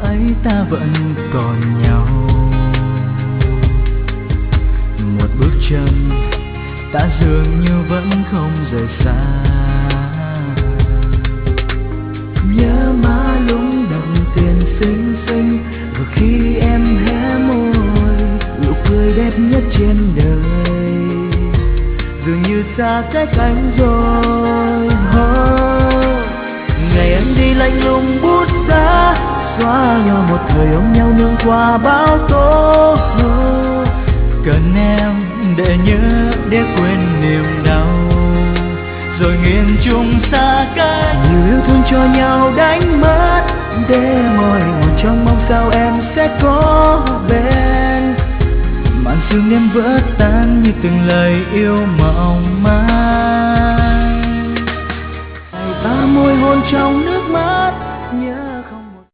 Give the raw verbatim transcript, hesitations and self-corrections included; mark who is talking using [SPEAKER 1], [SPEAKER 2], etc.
[SPEAKER 1] ấy ta vẫn còn nhau. Một bước chân ta dường như vẫn không rời xa. Nhớ má lúng đồng tiền xinh xinh, và khi em hé môi nụ cười đẹp nhất trên đời dường như xa cách anh rồi. Oh, ngày em đi lạnh lùng bút giá xóa nhỏ một thời ôm nhau nương qua bão tố. Oh, cần em để nhớ để quên niềm đau rồi nghiêng chung xa cách. Nhiều yêu thương cho nhau đánh mất để mỏi mòn trong mong sao em sẽ có bên. Màn sương đêm vỡ tan như từng lời yêu mộng manh. Ta môi hôn trong nước mắt